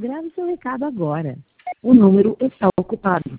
Grave seu recado agora. O número está ocupado.